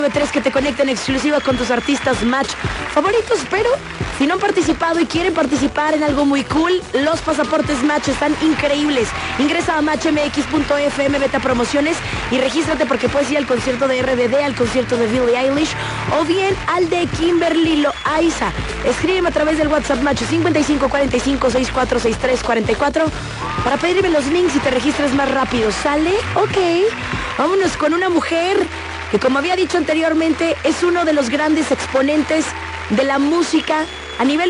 3 que te conecta en exclusiva con tus artistas Match favoritos, pero si no han participado y quieren participar en algo muy cool, los pasaportes Match están increíbles. Ingresa a matchmx.fm, vete a promociones y regístrate porque puedes ir al concierto de RBD, al concierto de Billie Eilish o bien al de Kimberly Loaiza. Escríbeme a través del WhatsApp Match 5545646344 para pedirme los links y te registres más rápido. ¿Sale? Ok. Vámonos con una mujer que, como había dicho anteriormente, es uno de los grandes exponentes de la música a nivel